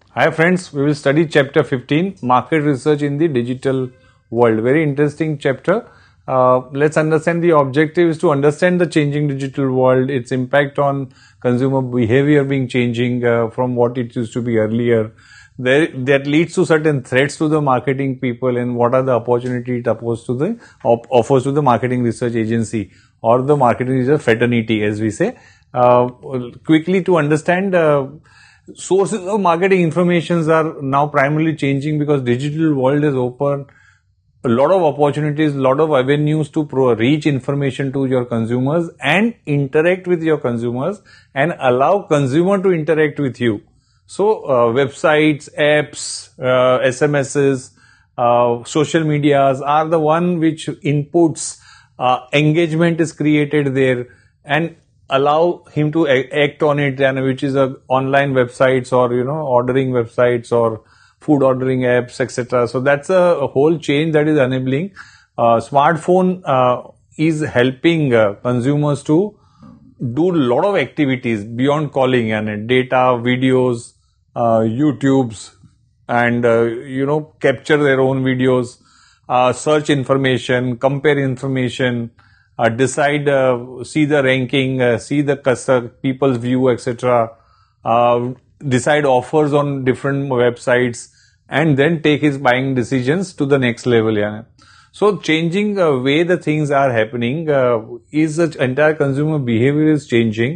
Hi friends, we will study chapter 15, Market Research in the Digital World. Very interesting chapter. Let's understand the objective is to understand the changing digital world, its impact on consumer behavior being changing from what it used to be earlier. That leads to certain threats to the marketing people and what are the opportunities it offers to the marketing research agency or the marketing research fraternity, as we say. Quickly to understand sources of marketing informations are now primarily changing because digital world has opened a lot of opportunities, a lot of avenues to reach information to your consumers and interact with your consumers and allow consumer to interact with you. So websites, apps, SMSs, social medias are the one which inputs, engagement is created there and allow him to act on it, and which is online websites or ordering websites or food ordering apps, etc. So that's a whole change that is enabling. Smartphone is helping consumers to do a lot of activities beyond calling and data, videos, YouTubes, and capture their own videos, search information, compare information. Decide, see the ranking, see the people's view, etc. Decide offers on different websites, and then take his buying decisions to the next level. Yeah. So changing the way the things are happening is the entire consumer behavior is changing.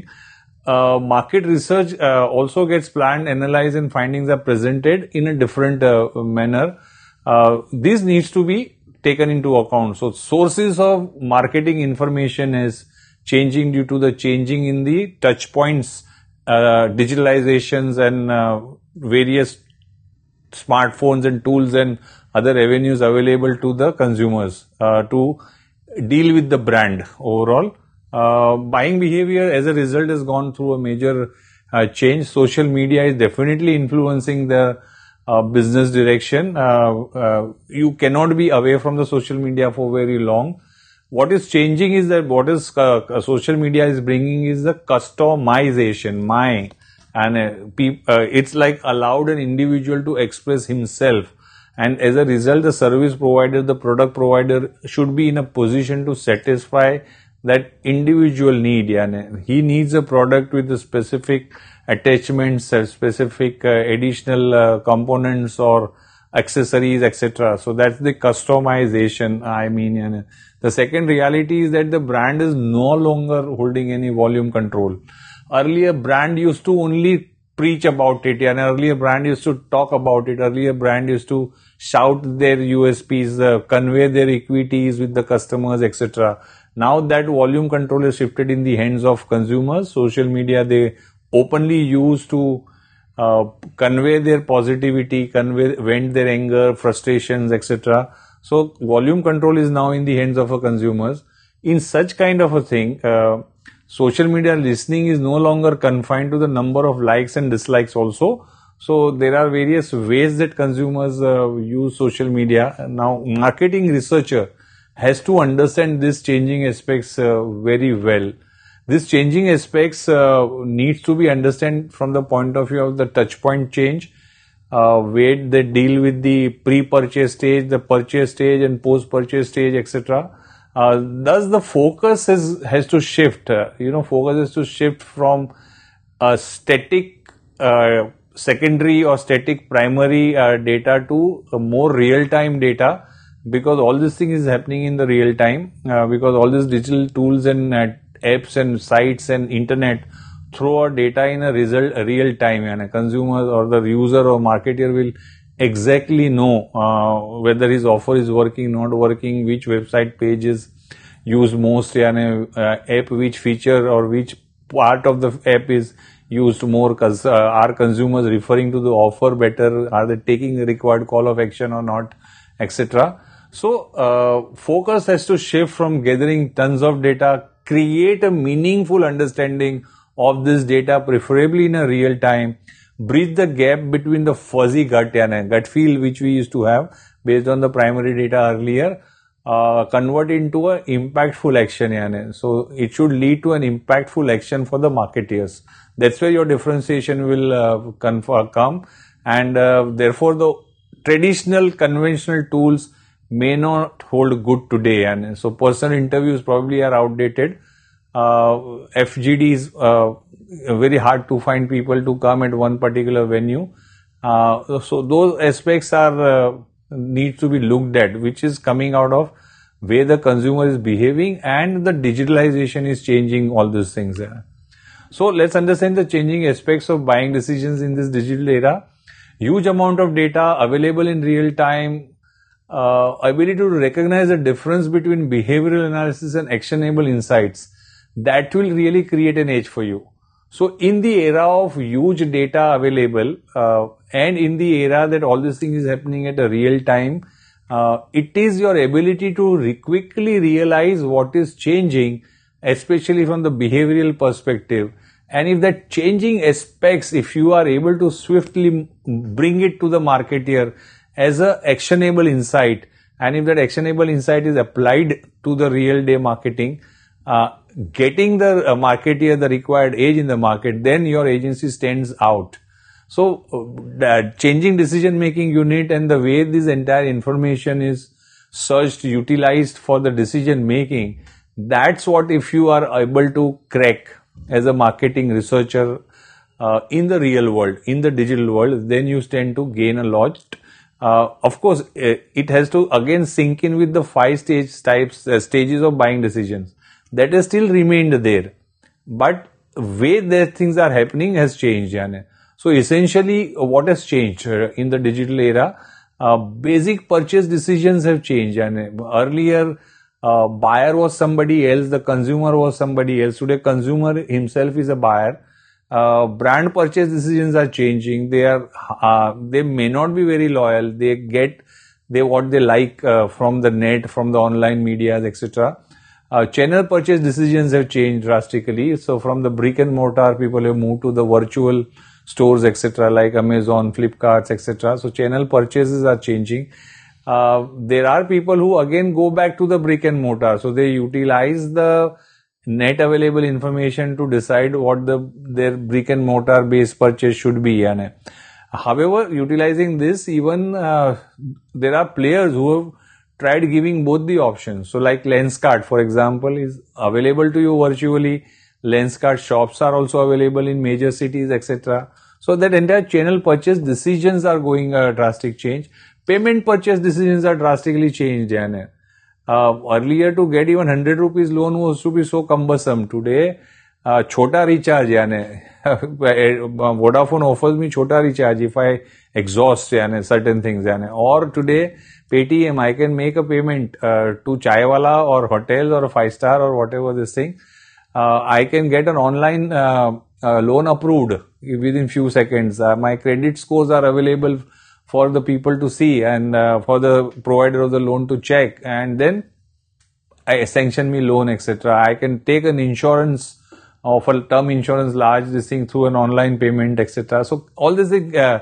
Market research also gets planned, analyzed, and findings are presented in a different manner. This needs to be taken into account. So sources of marketing information is changing due to the changing in the touch points, digitalizations and various smartphones and tools and other avenues available to the consumers to deal with the brand overall. Buying behavior as a result has gone through a major change. Social media is definitely influencing the business direction. You cannot be away from the social media for very long. What is changing is that what is social media is bringing is the customization. It's like allowed an individual to express himself, and as a result, the service provider, the product provider should be in a position to satisfy that individual need. He needs a product with a specific attachments, specific additional components or accessories, etc. So that's the customization. The second reality is that the brand is no longer holding any volume control. Earlier, brand used to only preach about it, and earlier brand used to talk about it. Earlier, brand used to shout their USPs, convey their equities with the customers, etc. Now that volume control is shifted in the hands of consumers. Social media, they openly use to convey their positivity, vent their anger, frustrations, etc. So volume control is now in the hands of consumers. In such kind of a thing, social media listening is no longer confined to the number of likes and dislikes also. So there are various ways that consumers use social media. Now marketing researcher has to understand these changing aspects very well. This changing aspects needs to be understood from the point of view of the touch point change, where they deal with the pre-purchase stage, the purchase stage and post-purchase stage, etc. Thus the focus has to shift. Focus has to shift from a static secondary or static primary data to a more real-time data, because all this thing is happening in the real time, because all these digital tools and apps and sites and internet throw our data in a real time, and a consumer or the user or marketer will exactly know whether his offer is working, not working, which website page is used most, app, which feature or which part of the app is used more, are consumers referring to the offer better, are they taking the required call of action or not, etc. So focus has to shift from gathering tons of data, create a meaningful understanding of this data, preferably in a real time, bridge the gap between the fuzzy gut feel which we used to have based on the primary data earlier, convert into an impactful action. So it should lead to an impactful action for the marketeers. That's where your differentiation will come. and therefore the traditional conventional tools may not hold good today, and so personal interviews probably are outdated. FGDs, very hard to find people to come at one particular venue. So those aspects are need to be looked at, which is coming out of where the consumer is behaving, and the digitalization is changing all those things. So let's understand the changing aspects of buying decisions in this digital era. Huge amount of data available in real time, ability to recognize the difference between behavioral analysis and actionable insights, that will really create an edge for you. So in the era of huge data available, and in the era that all this thing is happening at a real time, it is your ability to quickly realize what is changing, especially from the behavioral perspective. And if that changing aspects, if you are able to swiftly bring it to the marketeer as a actionable insight, and if that actionable insight is applied to the real day marketing, getting the marketeer the required edge in the market, then your agency stands out. So that changing decision making unit and the way this entire information is searched, utilized for the decision making, that's what, if you are able to crack as a marketing researcher in the real world, in the digital world, then you stand to gain a lot. Of course, it has to again sink in with the 5 stages of buying decisions. That has still remained there, but way that things are happening has changed. So essentially, what has changed in the digital era? Basic purchase decisions have changed. Earlier, buyer was somebody else, the consumer was somebody else. Today, consumer himself is a buyer. Brand purchase decisions are changing. They may not be very loyal. They get what they like from the net, from the online medias, etc. Channel purchase decisions have changed drastically. So from the brick and mortar, people have moved to the virtual stores, etc., like Amazon, Flipkart, etc. So channel purchases are changing. There are people who again go back to the brick and mortar. So they utilize the net available information to decide what their brick and mortar based purchase should be. However, utilizing this, even there are players who have tried giving both the options. So like Lenskart, for example, is available to you virtually. Lenskart shops are also available in major cities, etc. So that entire channel purchase decisions are going a drastic change. Payment purchase decisions are drastically changed. Earlier, to get even 100 rupees loan was to be so cumbersome. Today, chota recharge, Vodafone offers me chota recharge if I exhaust certain things. Or today, Paytm, I can make a payment to Chaiwala or hotel or a 5-star or whatever this thing. I can get an online loan approved within few seconds. My credit scores are available for the people to see, and for the provider of the loan to check, and then I sanction me loan, etc. I can take an insurance of a term insurance, large this thing through an online payment, etc. So all this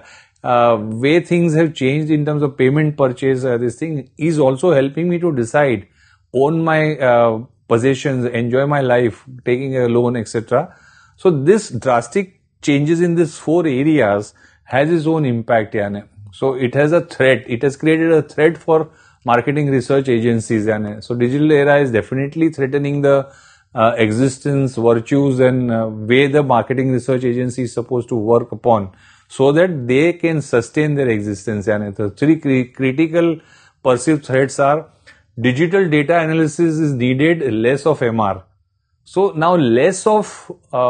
way things have changed in terms of payment purchase. This thing is also helping me to decide, own my possessions, enjoy my life, taking a loan, etc. So this drastic changes in these 4 areas has its own impact. So it has a threat. It has created a threat for marketing research agencies. So digital era is definitely threatening the existence, virtues, and way the marketing research agency is supposed to work upon, so that they can sustain their existence. The 3 critical perceived threats are: digital data analysis is needed, less of MR. So now less of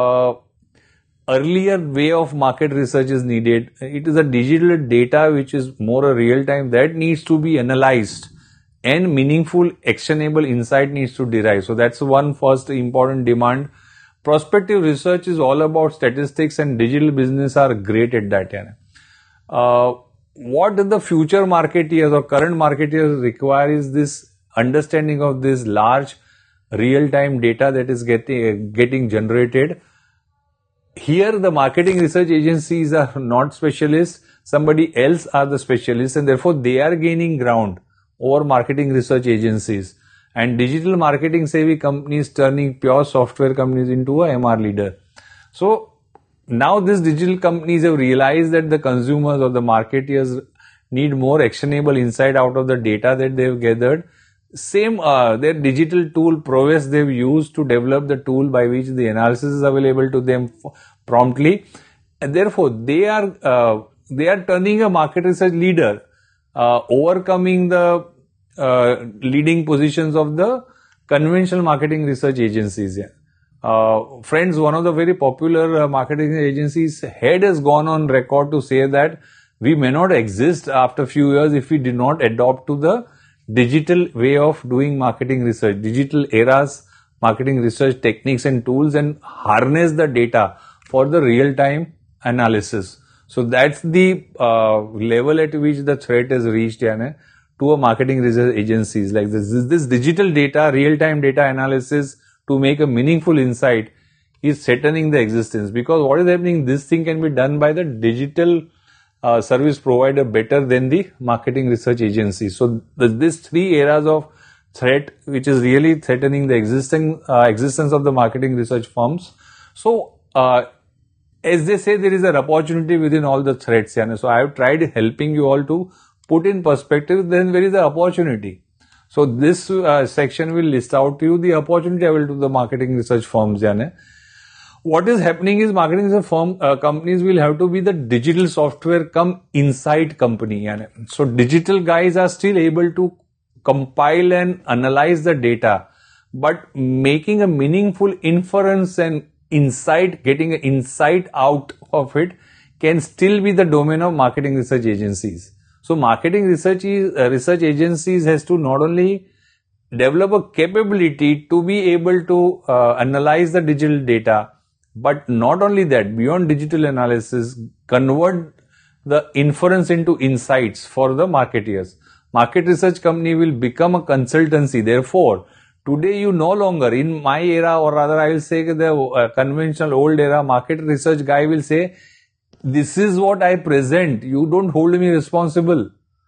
earlier way of market research is needed. It is a digital data which is more a real time that needs to be analyzed, and meaningful actionable insight needs to derive. So that's one first important demand. Prospective research is all about statistics, and digital business are great at that. What the future marketeers or current marketeers require is this understanding of this large real-time data that is getting generated. Here the marketing research agencies are not specialists, somebody else are the specialists, and therefore they are gaining ground over marketing research agencies, and digital marketing savvy companies turning pure software companies into a MR leader. So now these digital companies have realized that the consumers or the marketeers need more actionable insight out of the data that they've gathered. Same, their digital tool prowess they've used to develop the tool by which the analysis is available to them promptly, and therefore they are turning a market research leader, overcoming the leading positions of the conventional marketing research agencies. Friends, one of the very popular marketing agencies head has gone on record to say that we may not exist after a few years if we do not adopt to the digital way of doing marketing research, digital era's marketing research techniques and tools, and harness the data for the real-time analysis. So that's the level at which the threat has reached to a marketing research agencies. Like this digital data, real-time data analysis to make a meaningful insight is threatening the existence, because what is happening, this thing can be done by the digital service provider better than the marketing research agency. So these three areas of threat which is really threatening the existence of the marketing research firms. So as they say, there is an opportunity within all the threats. So I have tried helping you all to put in perspective, then there is an opportunity. So this section will list out to you the opportunity available to the marketing research firms. What is happening is marketing research companies will have to be the digital software come insight company. So digital guys are still able to compile and analyze the data, but making a meaningful inference and insight, getting an insight out of it can still be the domain of marketing research agencies. So marketing research agencies has to not only develop a capability to be able to analyze the digital data, but not only that, beyond digital analysis, convert the inference into insights for the marketeers. Market research company will become a consultancy. Therefore, today you no longer, in my era, or rather I will say the conventional old era, market research guy will say, this is what I present. You don't hold me responsible.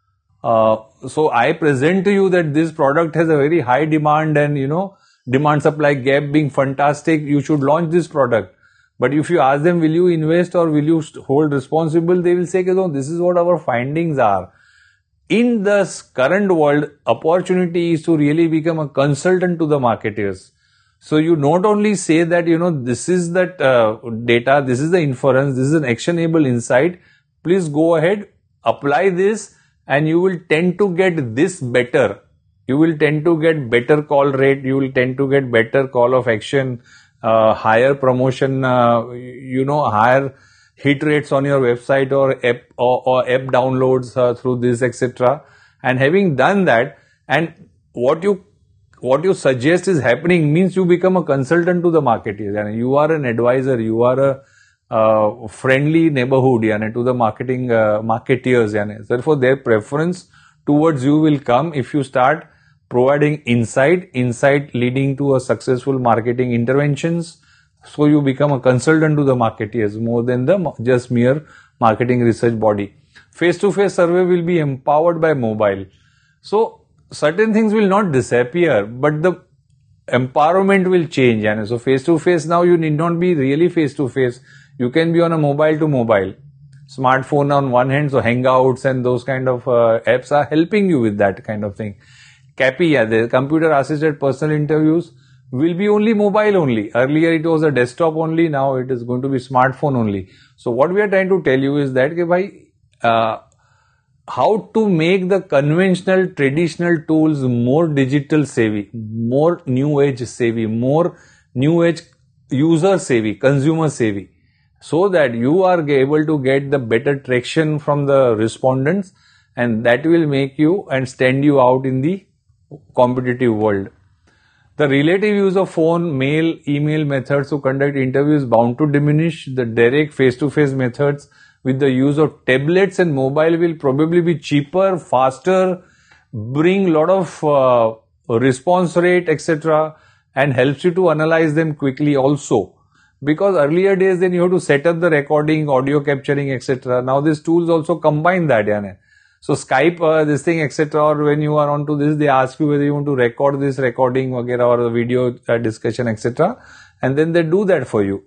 So I present to you that this product has a very high demand and, demand supply gap being fantastic. You should launch this product. But if you ask them, will you invest or will you hold responsible? They will say, no, this is what our findings are. In this current world, opportunity is to really become a consultant to the marketers. So you not only say that, this is that data, this is the inference, this is an actionable insight. Please go ahead, apply this, and you will tend to get this better. You will tend to get better call rate. You will tend to get better call of action, higher promotion, higher hit rates on your website or app downloads through this, etc. And having done that, and what you suggest is happening means you become a consultant to the marketers, and you are an advisor, you are a friendly neighborhood to the marketeers. Therefore, their preference towards you will come if you start providing insight leading to a successful marketing interventions. So you become a consultant to the marketeers more than the just mere marketing research body. Face-to-face survey will be empowered by mobile. So certain things will not disappear, but the empowerment will change. So face-to-face now you need not be really face-to-face. You can be on a mobile to mobile. Smartphone on one hand, so Hangouts and those kind of apps are helping you with that kind of thing. CAPI, the computer assisted personal interviews, will be only mobile only. Earlier it was a desktop only, now it is going to be smartphone only. So what we are trying to tell you is that how to make the conventional traditional tools more digital savvy, more new age savvy, more new age user savvy, consumer savvy, so that you are able to get the better traction from the respondents, and that will make you and stand you out in the competitive world. The relative use of phone, mail, email methods to conduct interviews is bound to diminish. The direct face-to-face methods with the use of tablets and mobile will probably be cheaper, faster, bring lot of response rate, etc., and helps you to analyze them quickly also. Because earlier days, then you have to set up the recording, audio capturing, etc. Now these tools also combine that. So Skype, this thing, etc., or when you are onto this, they ask you whether you want to record this recording or the video discussion, etc., and then they do that for you.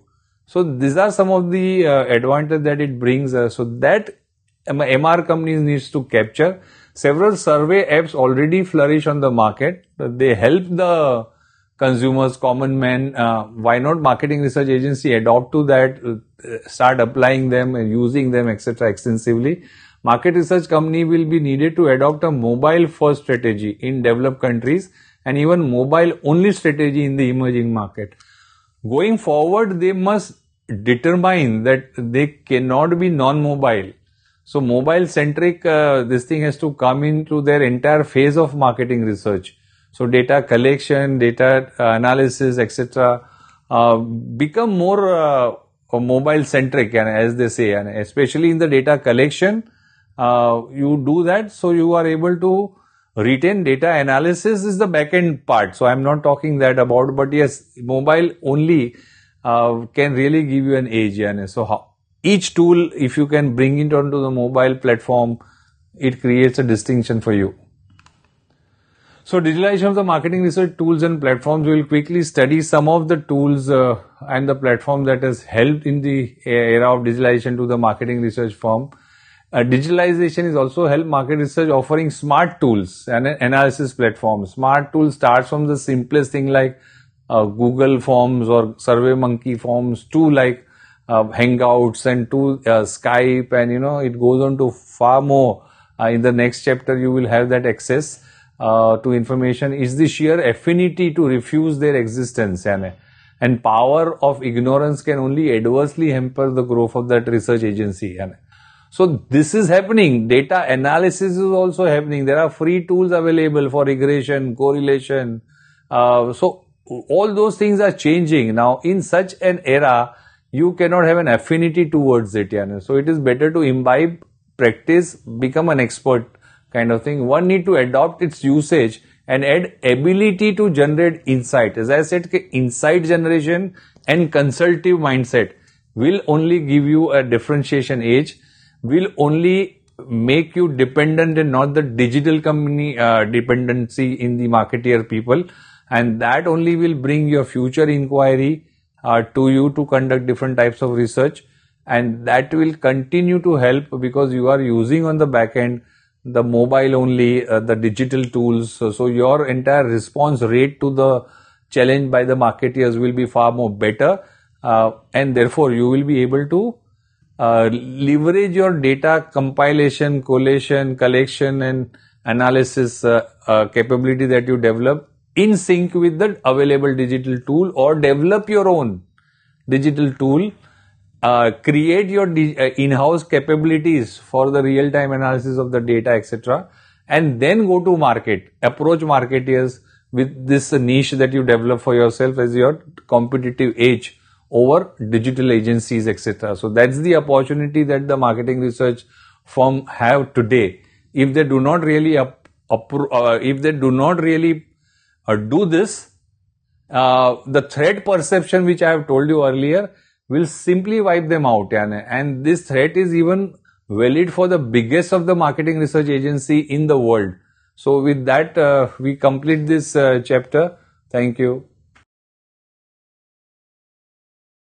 So these are some of the advantages that it brings. So that MR companies needs to capture. Several survey apps already flourish on the market. They help the consumers, common men. Why not marketing research agency adopt to that, start applying them and using them, etc. extensively. Market research company will be needed to adopt a mobile first strategy in developed countries and even mobile only strategy in the emerging market. Going forward, they must determine that they cannot be non-mobile. So mobile centric, this thing has to come into their entire phase of marketing research. So data collection, data analysis, etc. Become more mobile centric, and as they say, and especially in the data collection, you do that, so you are able to retain data analysis is the back end part. So I'm not talking that about, but yes, mobile only can really give you an edge. And so each tool, if you can bring it onto the mobile platform, it creates a distinction for you. So digitalization of the marketing research tools and platforms, we will quickly study some of the tools and the platform that has helped in the era of digitalization to the marketing research firm. Digitalization is also helped market research offering smart tools and analysis platforms. Smart tools starts from the simplest thing like Google Forms or SurveyMonkey Forms to like Hangouts and to Skype, and it goes on to far more. In the next chapter you will have that access to information. Is the sheer affinity to refuse their existence, and power of ignorance can only adversely hamper the growth of that research agency. So this is happening. Data analysis is also happening. There are free tools available for regression, correlation. So all those things are changing. Now in such an era, you cannot have an affinity towards it. So it is better to imbibe, practice, become an expert kind of thing. One need to adopt its usage and add ability to generate insight. As I said, insight generation and consultative mindset will only give you a differentiation edge, will only make you dependent and not the digital company dependency in the marketeer people, and that only will bring your future inquiry to you to conduct different types of research, and that will continue to help because you are using on the back end the mobile only, the digital tools. So your entire response rate to the challenge by the marketeers will be far more better, and therefore you will be able to leverage your data compilation, collation, collection and analysis capability that you develop in sync with the available digital tool, or develop your own digital tool, create your in-house capabilities for the real-time analysis of the data, etc. and then go to market, approach marketeers with this niche that you develop for yourself as your competitive edge over digital agencies, etc. So that's the opportunity that the marketing research firm have today. If they do not really do this, the threat perception which I have told you earlier will simply wipe them out. And this threat is even valid for the biggest of the marketing research agency in the world. So with that, we complete this chapter. Thank you.